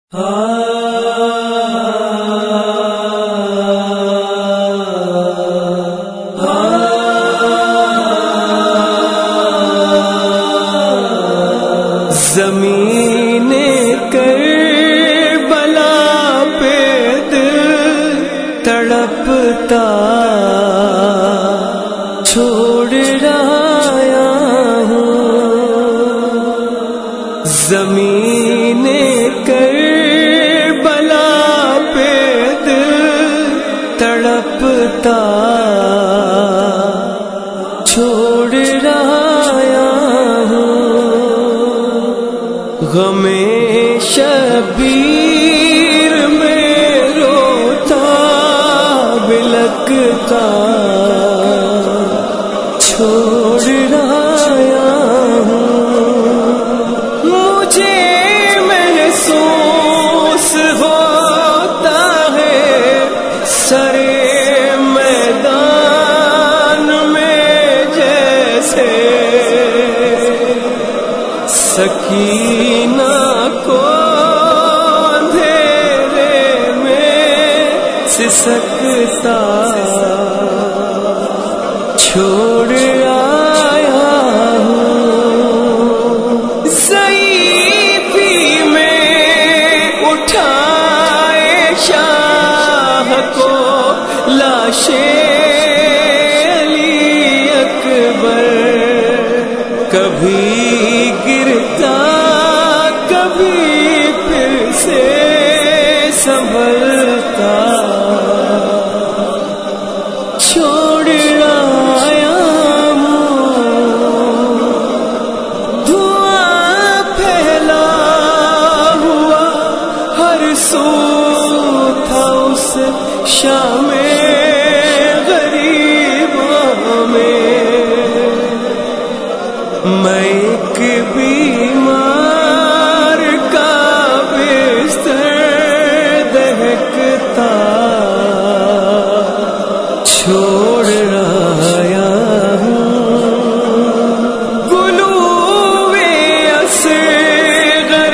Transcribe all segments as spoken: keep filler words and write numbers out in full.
زمین کربلا پہ دل تڑپتا چھوڑ آیا ہوں، زمین کربلا پہ دل تڑپتا چھوڑ آیا ہوں، غم شبیر میں روتا بلکتا چھوڑ آیا ہوں، مجھے محسوس ہوتا ہے سرے میدان میں جیسے سکینہ کو اندھیرے میں سسکتا چھوڑ آیا ہوں، ضعیفی میں اٹھائے شاہ کو لاش علی اکبر، کبھی گرتا کبھی پھر سے سنبھلتا چھوڑ آیا ہوں، دھواں پھیلا ہوا ہر سو تھا اس شام غریبوں میں، میں ایک بیمار کا بستر دہکتا چھوڑ آیا ہوں، گلوے اصغر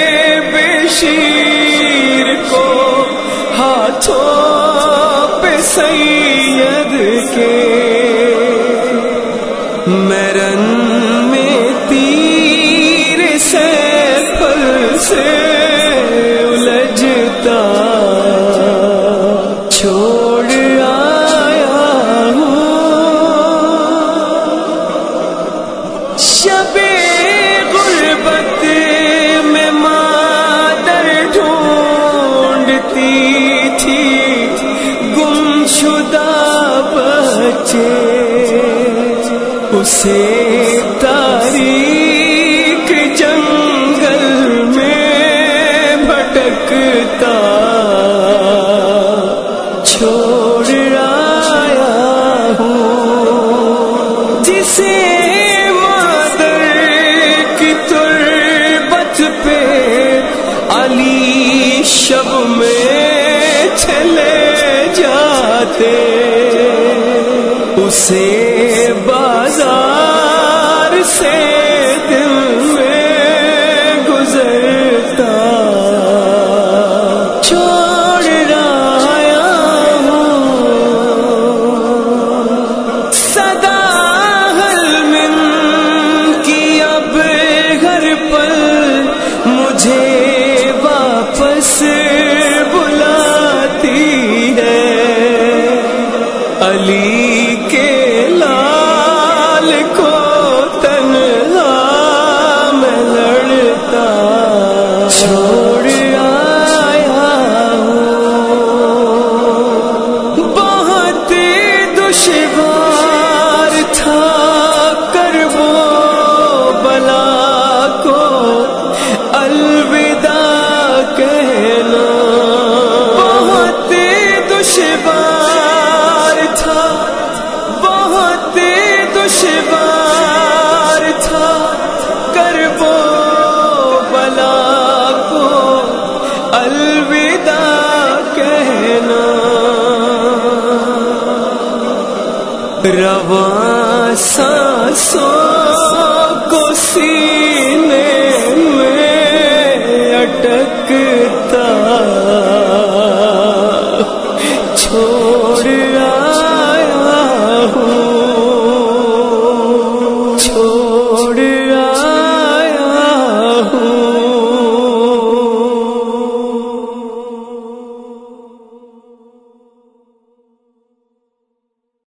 بشیر کو ہاتھوں پہ سید کے مرن میں تیر سے پھل سے الجھتا چھوڑ آیا ہوں، شب غربت میں مادر ڈھونڈتی تھی گمشدہ بچے، اسے تاریک جنگل میں بھٹکتا چھوڑ آیا ہوں، جسے مادر کی تربت پہ علی شب میں چلے جاتے، اسے بازار سے دل میں گزرتا چھوڑ آیا ہوں، صدا حل من کی اب گھر پر مجھے واپس بلاتی ہے، علی کے لال کو تنہا میں لڑتا چھوڑ آیا ہوں، بہت دشوار تھا کربو بلا کو الوداع کہنا، بہت دشوار تھا بہت دشوار تھا کربو بلا کو الوداع کہنا، رواں سانسوں کو سینے میں اٹک